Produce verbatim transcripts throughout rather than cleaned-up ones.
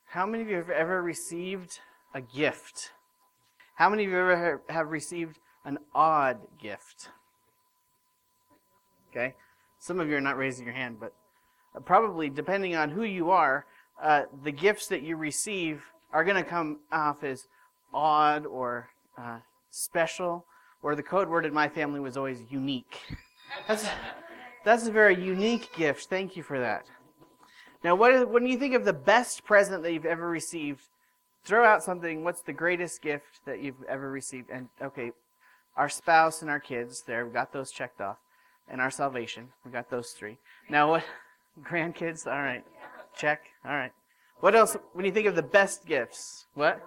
How many of you have ever received a gift? How many of you ever have received an odd gift? Okay. Some of you are not raising your hand, but probably, depending on who you are, uh, the gifts that you receive are going to come off as odd or uh, special, or the code word in my family was always unique. That's, that's a very unique gift. Thank you for that. Now, what is, when you think of the best present that you've ever received, throw out something. What's the greatest gift that you've ever received? And, okay, our spouse and our kids, there, we've got those checked off. And our salvation, we got those three. Now, what? Grandkids? All right. Check. All right. What else, when you think of the best gifts? What?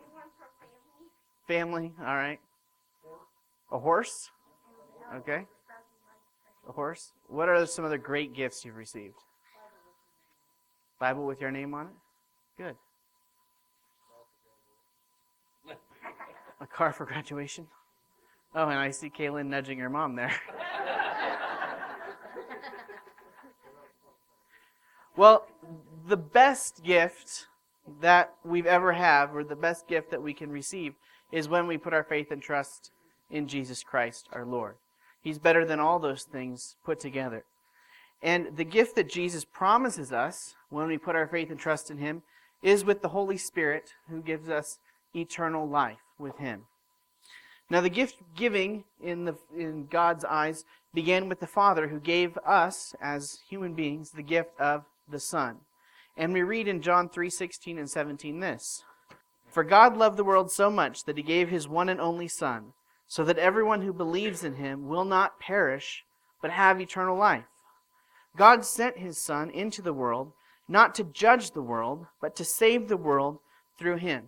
Family. All right. A horse? Okay. A horse. What are some other great gifts you've received? Bible with your name on it? Good. A car for graduation? Oh, and I see Kaylin nudging her mom there. Well, the best gift that we've ever had, or the best gift that we can receive, is when we put our faith and trust in Jesus Christ, our Lord. He's better than all those things put together. And the gift that Jesus promises us when we put our faith and trust in Him is with the Holy Spirit, who gives us eternal life with Him. Now, the gift giving in the in God's eyes began with the Father, who gave us, as human beings, the gift of the Son. And we read in John three sixteen and seventeen this: "For God loved the world so much that He gave His one and only Son, so that everyone who believes in Him will not perish, but have eternal life. God sent His Son into the world, not to judge the world, but to save the world through Him."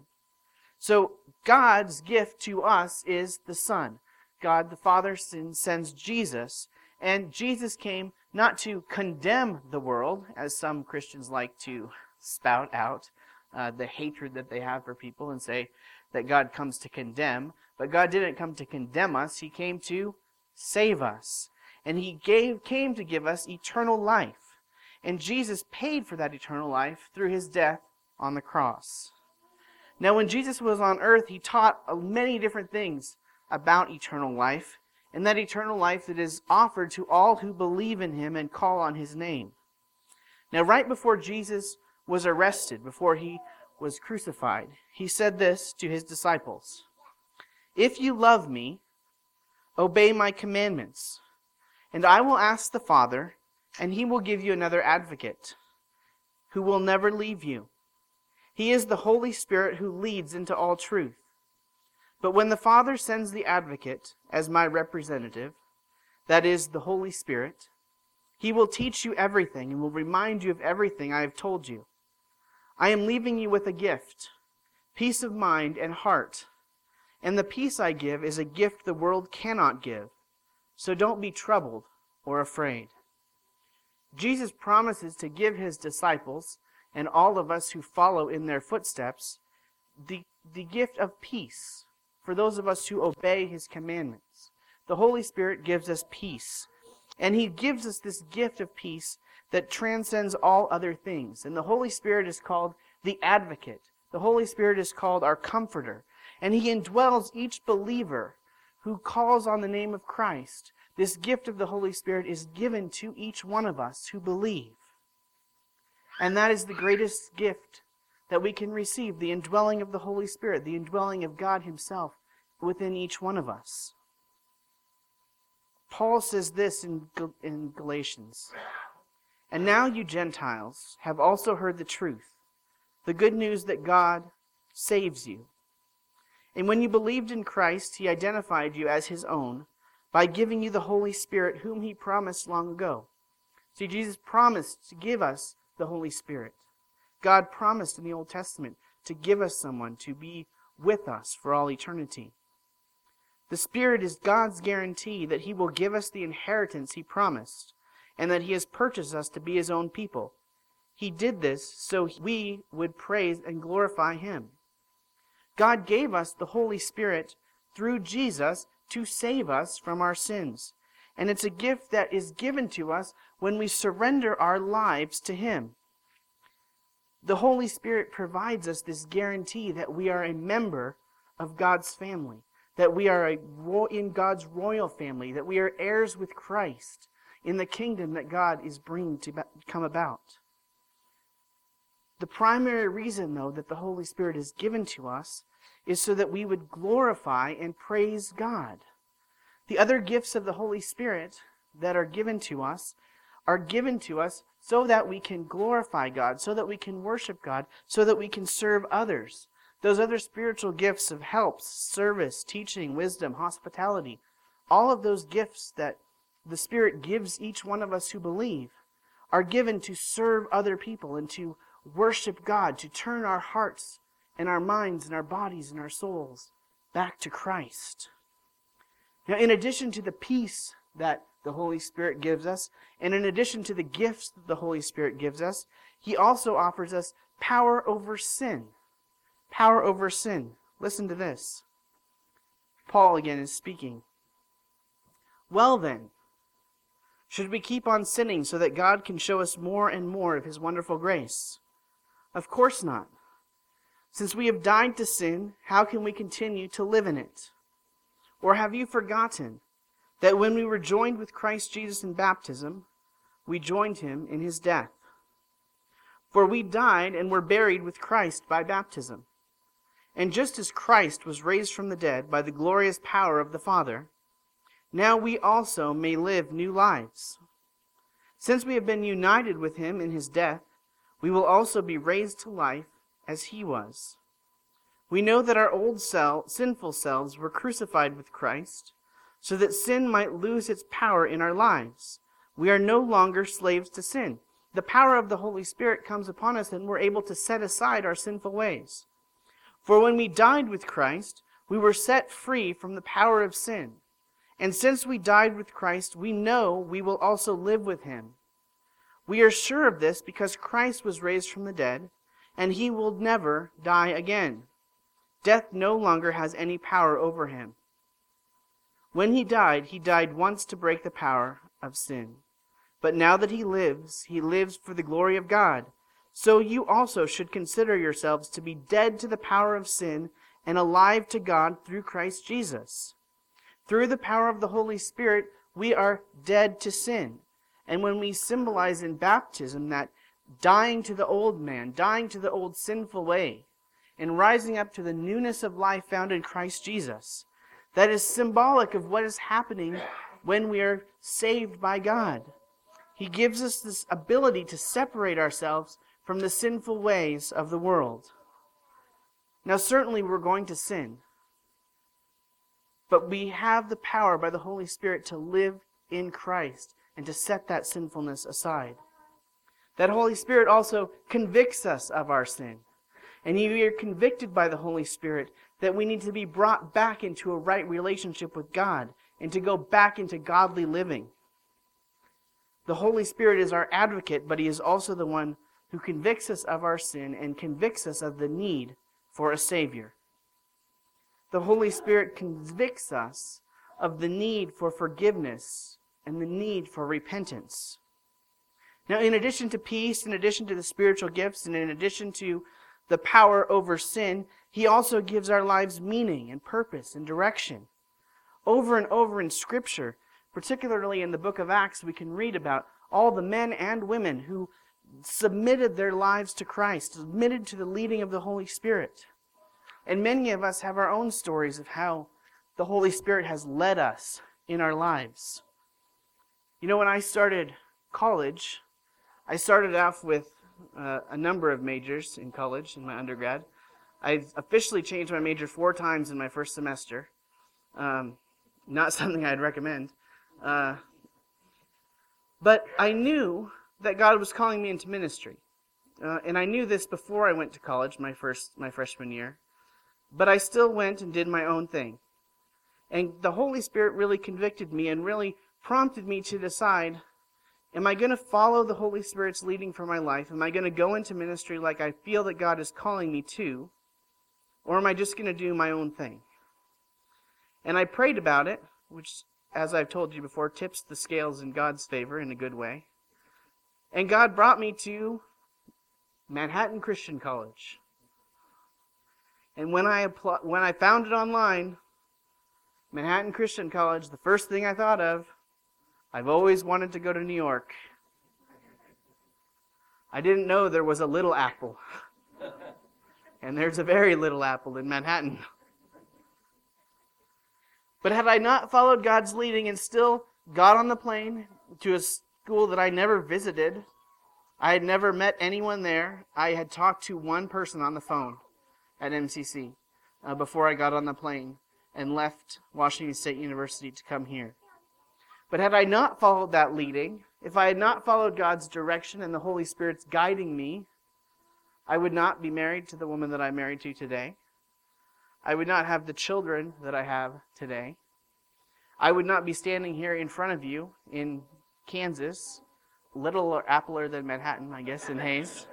So God's gift to us is the Son. God the Father sends Jesus, and Jesus came not to condemn the world, as some Christians like to spout out uh, the hatred that they have for people and say that God comes to condemn. But God didn't come to condemn us. He came to save us. And He gave came to give us eternal life. And Jesus paid for that eternal life through His death on the cross. Now, when Jesus was on earth, He taught many different things about eternal life, and that eternal life that is offered to all who believe in Him and call on His name. Now, right before Jesus was arrested, before He was crucified, He said this to His disciples: "If you love Me, obey My commandments, and I will ask the Father, and He will give you another advocate, who will never leave you. He is the Holy Spirit who leads into all truth. But when the Father sends the advocate as My representative, that is, the Holy Spirit, He will teach you everything and will remind you of everything I have told you. I am leaving you with a gift, peace of mind and heart. And the peace I give is a gift the world cannot give. So don't be troubled or afraid." Jesus promises to give His disciples, and all of us who follow in their footsteps, the, the gift of peace for those of us who obey His commandments. The Holy Spirit gives us peace. And He gives us this gift of peace that transcends all other things. And the Holy Spirit is called the Advocate. The Holy Spirit is called our Comforter. And He indwells each believer who calls on the name of Christ. This gift of the Holy Spirit is given to each one of us who believe. And that is the greatest gift that we can receive, the indwelling of the Holy Spirit, the indwelling of God Himself within each one of us. Paul says this in, in Galatians: "And now you Gentiles have also heard the truth, the good news that God saves you. And when you believed in Christ, He identified you as His own by giving you the Holy Spirit whom He promised long ago." See, Jesus promised to give us the Holy Spirit. God promised in the Old Testament to give us someone to be with us for all eternity. The Spirit is God's guarantee that He will give us the inheritance He promised, and that He has purchased us to be His own people. He did this so we would praise and glorify Him. God gave us the Holy Spirit through Jesus to save us from our sins. And it's a gift that is given to us when we surrender our lives to Him. The Holy Spirit provides us this guarantee that we are a member of God's family, that we are a, in God's royal family, that we are heirs with Christ in the kingdom that God is bringing to come about. The primary reason, though, that the Holy Spirit is given to us is so that we would glorify and praise God. The other gifts of the Holy Spirit that are given to us are given to us so that we can glorify God, so that we can worship God, so that we can serve others. Those other spiritual gifts of helps, service, teaching, wisdom, hospitality, all of those gifts that the Spirit gives each one of us who believe are given to serve other people and to worship God, to turn our hearts and our minds and our bodies and our souls back to Christ. Now, in addition to the peace that the Holy Spirit gives us, and in addition to the gifts that the Holy Spirit gives us, He also offers us power over sin. Power over sin. Listen to this. Paul again is speaking. Well then, should we keep on sinning so that God can show us more and more of His wonderful grace? Of course not. Since we have died to sin, how can we continue to live in it? Or have you forgotten that when we were joined with Christ Jesus in baptism, we joined Him in His death? For we died and were buried with Christ by baptism. And just as Christ was raised from the dead by the glorious power of the Father, now we also may live new lives. Since we have been united with Him in His death, we will also be raised to life as He was. We know that our old self, sinful selves were crucified with Christ, so that sin might lose its power in our lives. We are no longer slaves to sin. The power of the Holy Spirit comes upon us, and we're able to set aside our sinful ways. For when we died with Christ, we were set free from the power of sin. And since we died with Christ, we know we will also live with Him. We are sure of this because Christ was raised from the dead, and He will never die again. Death no longer has any power over Him. When He died, He died once to break the power of sin. But now that He lives, He lives for the glory of God. So you also should consider yourselves to be dead to the power of sin and alive to God through Christ Jesus. Through the power of the Holy Spirit, we are dead to sin. And when we symbolize in baptism that dying to the old man, dying to the old sinful way, and rising up to the newness of life found in Christ Jesus, that is symbolic of what is happening when we are saved by God. He gives us this ability to separate ourselves from the sinful ways of the world. Now, certainly we're going to sin, but we have the power by the Holy Spirit to live in Christ and to set that sinfulness aside. That Holy Spirit also convicts us of our sin. And we are convicted by the Holy Spirit that we need to be brought back into a right relationship with God and to go back into godly living. The Holy Spirit is our advocate, but He is also the one who convicts us of our sin and convicts us of the need for a Savior. The Holy Spirit convicts us of the need for forgiveness and the need for repentance. Now, in addition to peace, in addition to the spiritual gifts, and in addition to the power over sin, He also gives our lives meaning and purpose and direction. Over and over in Scripture, particularly in the book of Acts, we can read about all the men and women who submitted their lives to Christ, submitted to the leading of the Holy Spirit. And many of us have our own stories of how the Holy Spirit has led us in our lives. You know, when I started college, I started off with uh, a number of majors in college, in my undergrad. I officially changed my major four times in my first semester. Um, not something I'd recommend. Uh, but I knew that God was calling me into ministry. Uh, and I knew this before I went to college, my first, my freshman year. But I still went and did my own thing. And the Holy Spirit really convicted me and really prompted me to decide, am I going to follow the Holy Spirit's leading for my life? Am I going to go into ministry like I feel that God is calling me to? Or am I just going to do my own thing? And I prayed about it, which, as I've told you before, tips the scales in God's favor in a good way. And God brought me to Manhattan Christian College. And when I appl- when I found it online, Manhattan Christian College, the first thing I thought of, I've always wanted to go to New York. I didn't know there was a Little Apple. And there's a very Little Apple in Manhattan. But had I not followed God's leading and still got on the plane to a school that I never visited, I had never met anyone there. I had talked to one person on the phone at M C C uh, before I got on the plane and left Washington State University to come here. But had I not followed that leading, if I had not followed God's direction and the Holy Spirit's guiding me, I would not be married to the woman that I'm married to today. I would not have the children that I have today. I would not be standing here in front of you in Kansas, little appler than Manhattan, I guess, in Hayes.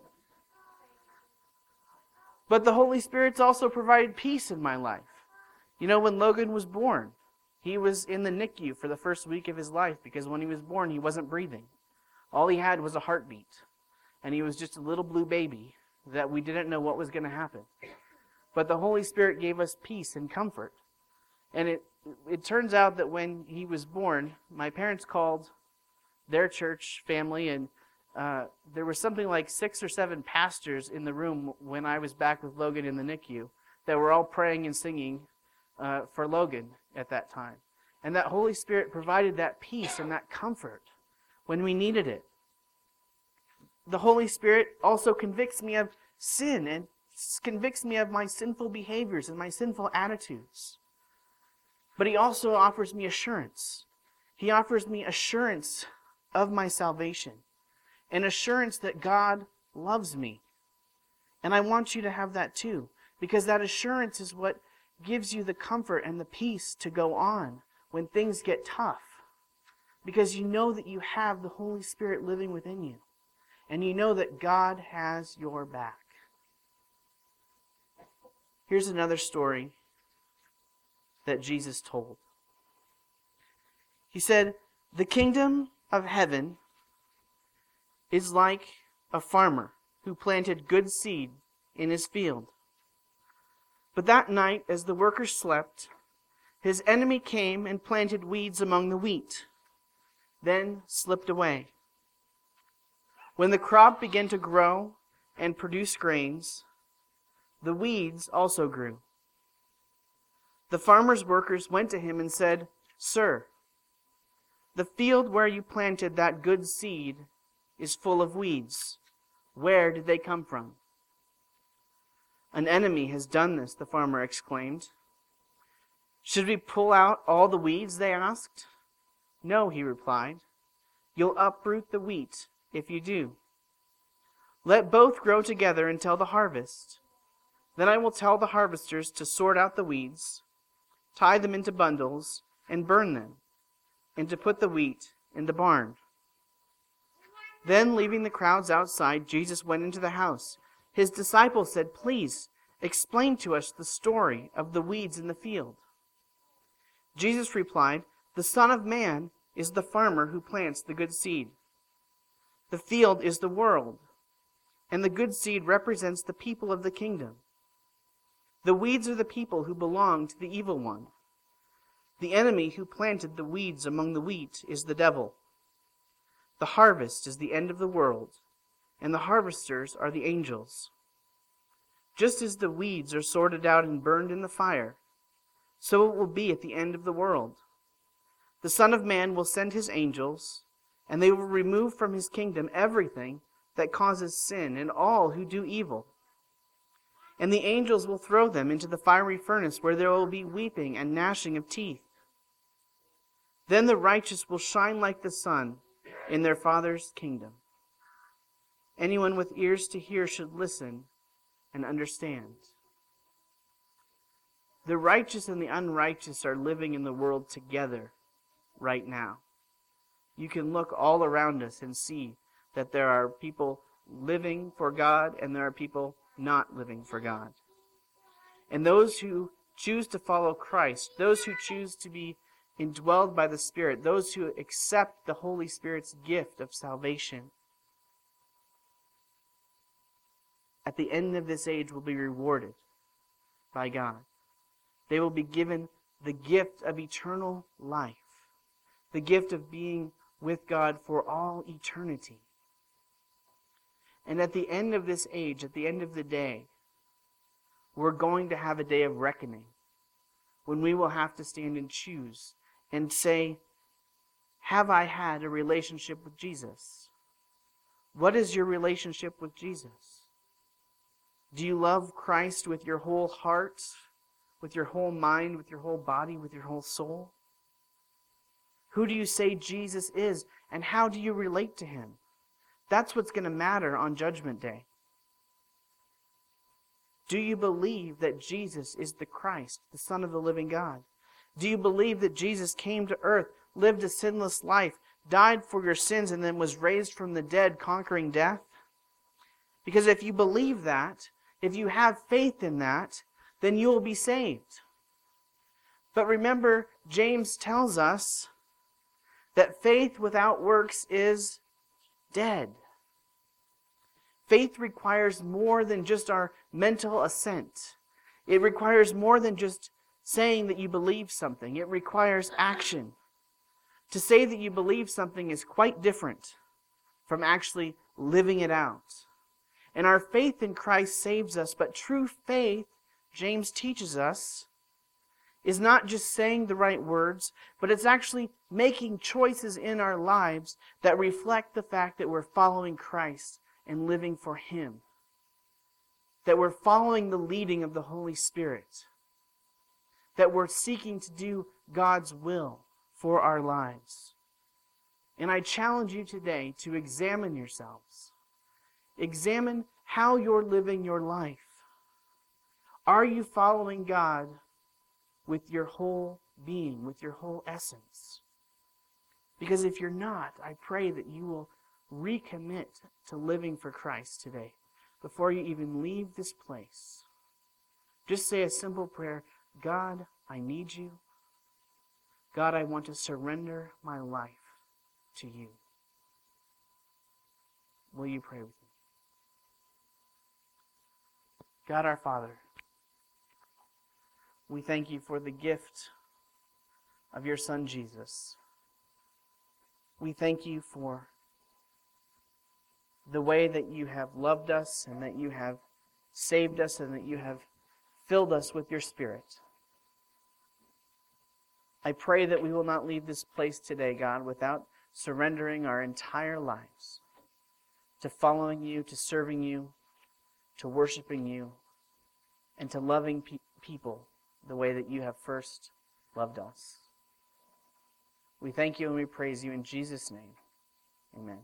But the Holy Spirit's also provided peace in my life. You know, when Logan was born, he was in the N I C U for the first week of his life because when he was born, he wasn't breathing. All he had was a heartbeat. And he was just a little blue baby that we didn't know what was going to happen. But the Holy Spirit gave us peace and comfort. And it it turns out that when he was born, my parents called their church family, and uh, there was something like six or seven pastors in the room when I was back with Logan in the N I C U that were all praying and singing uh, for Logan at that time. And that Holy Spirit provided that peace and that comfort when we needed it. The Holy Spirit also convicts me of sin and convicts me of my sinful behaviors and my sinful attitudes. But he also offers me assurance. He offers me assurance of my salvation, an assurance that God loves me. And I want you to have that too, because that assurance is what gives you the comfort and the peace to go on when things get tough, because you know that you have the Holy Spirit living within you. And you know that God has your back. Here's another story that Jesus told. He said, "The kingdom of heaven is like a farmer who planted good seed in his field. But that night, as the workers slept, his enemy came and planted weeds among the wheat, then slipped away. When the crop began to grow and produce grains, the weeds also grew. The farmer's workers went to him and said, 'Sir, the field where you planted that good seed is full of weeds. Where did they come from?' 'An enemy has done this,' the farmer exclaimed. 'Should we pull out all the weeds?' they asked. 'No,' he replied. 'You'll uproot the wheat if you do. Let both grow together until the harvest. Then I will tell the harvesters to sort out the weeds, tie them into bundles, and burn them, and to put the wheat in the barn.' Then, leaving the crowds outside, Jesus went into the house. His disciples said, 'Please, explain to us the story of the weeds in the field.' Jesus replied, 'The Son of Man is the farmer who plants the good seed. The field is the world, and the good seed represents the people of the kingdom. The weeds are the people who belong to the evil one. The enemy who planted the weeds among the wheat is the devil. The harvest is the end of the world, and the harvesters are the angels. Just as the weeds are sorted out and burned in the fire, so it will be at the end of the world. The Son of Man will send his angels, and they will remove from his kingdom everything that causes sin and all who do evil. And the angels will throw them into the fiery furnace where there will be weeping and gnashing of teeth. Then the righteous will shine like the sun in their Father's kingdom. Anyone with ears to hear should listen and understand." The righteous and the unrighteous are living in the world together right now. You can look all around us and see that there are people living for God and there are people not living for God. And those who choose to follow Christ, those who choose to be indwelled by the Spirit, those who accept the Holy Spirit's gift of salvation, at the end of this age will be rewarded by God. They will be given the gift of eternal life, the gift of being with God for all eternity. And at the end of this age, at the end of the day, we're going to have a day of reckoning when we will have to stand and choose and say, have I had a relationship with Jesus? What is your relationship with Jesus? Do you love Christ with your whole heart, with your whole mind, with your whole body, with your whole soul? Who do you say Jesus is, and how do you relate to him? That's what's going to matter on Judgment Day. Do you believe that Jesus is the Christ, the Son of the living God? Do you believe that Jesus came to earth, lived a sinless life, died for your sins, and then was raised from the dead, conquering death? Because if you believe that, if you have faith in that, then you will be saved. But remember, James tells us that faith without works is dead. Faith requires more than just our mental assent. It requires more than just saying that you believe something. It requires action. To say that you believe something is quite different from actually living it out. And our faith in Christ saves us, but true faith, James teaches us, is not just saying the right words, but it's actually making choices in our lives that reflect the fact that we're following Christ and living for him. That we're following the leading of the Holy Spirit. That we're seeking to do God's will for our lives. And I challenge you today to examine yourselves. Examine how you're living your life. Are you following God with your whole being, with your whole essence? Because if you're not, I pray that you will recommit to living for Christ today before you even leave this place. Just say a simple prayer. God, I need you. God, I want to surrender my life to you. Will you pray with me? God our Father, we thank you for the gift of your Son Jesus. We thank you for the way that you have loved us and that you have saved us and that you have filled us with your Spirit. I pray that we will not leave this place today, God, without surrendering our entire lives to following you, to serving you, to worshiping you, and to loving pe- people the way that you have first loved us. We thank you and we praise you in Jesus' name. Amen.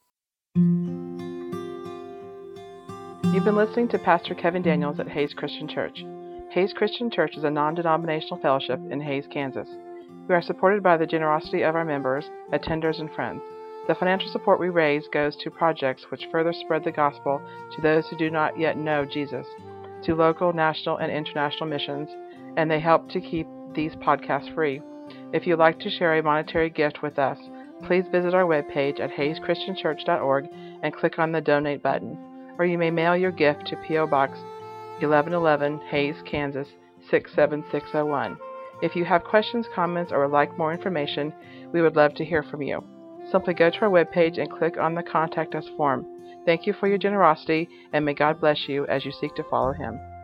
You've been listening to Pastor Kevin Daniels at Hays Christian Church. Hays Christian Church is a non-denominational fellowship in Hays, Kansas. We are supported by the generosity of our members, attenders, and friends. The financial support we raise goes to projects which further spread the gospel to those who do not yet know Jesus, to local, national, and international missions, and they help to keep these podcasts free. If you'd like to share a monetary gift with us, please visit our webpage at hays christian church dot org and click on the Donate button, or you may mail your gift to P O Box eleven eleven, Hays, Kansas six seven six zero one. If you have questions, comments, or would like more information, we would love to hear from you. Simply go to our webpage and click on the Contact Us form. Thank you for your generosity, and may God bless you as you seek to follow Him.